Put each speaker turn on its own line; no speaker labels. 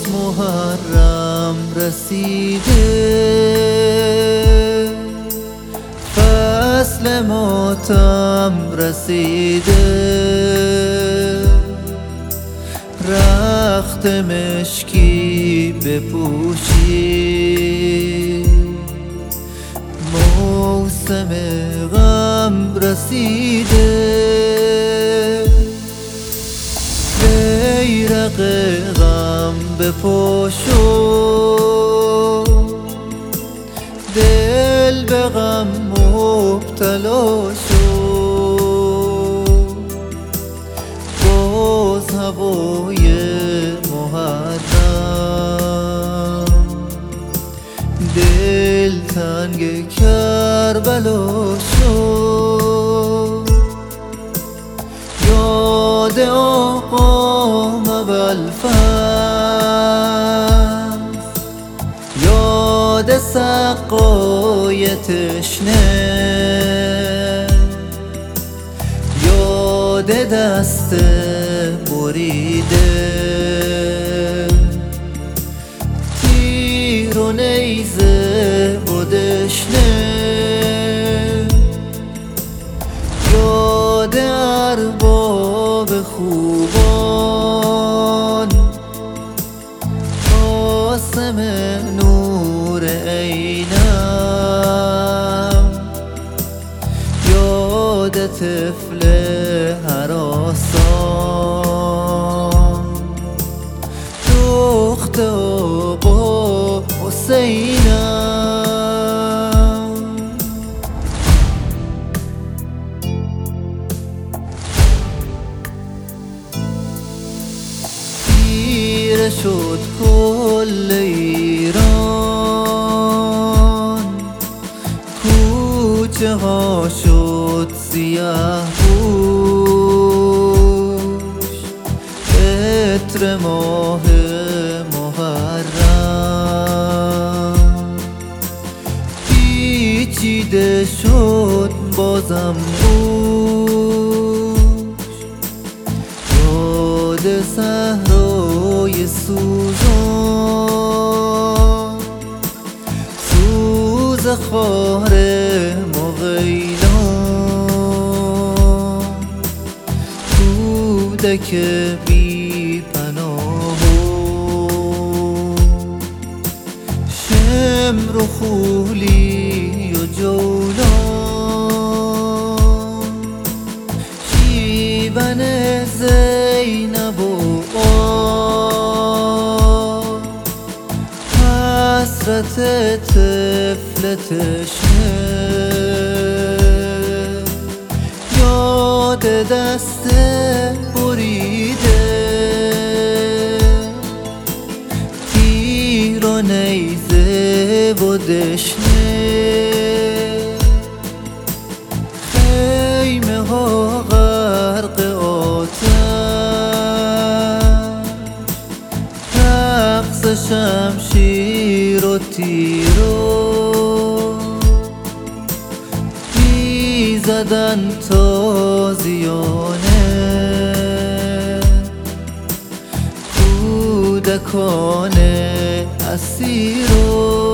محرم رسیده، فصل ماتم رسیده، رخت مشکی بپوشی، موسم غم رسیده، بیرق غم بپوشو، دل به غم مبتلا شو، باز هوای محرم دل تنگ کربلا شو، یاد آقام ابوالفضل، یاد سقای تشنه، یاد دست بریده، تیر و نیزه و دشنه، یاد ارباب خوبان، قاسم نور عینم، یاد طفل هراسان، دخت آقا حسینم. تیره شد کل ایران، کوچه ها شد سیاه پوش، عطر ماه محرم پیچیده شد بازم گوش، یاد صحرای سوزان، سوز خار مغیلان، کودک بی پناه و شمر و خولی و جولان، شیون زینب و آل، حسرت طفل تشنه، یاد دست بریده، تیر و نیزه و دشنه، خیمه ها غرق آتش، رقص شمشیر و تیرو، میزدن تازیانه، کودکان اسیرو.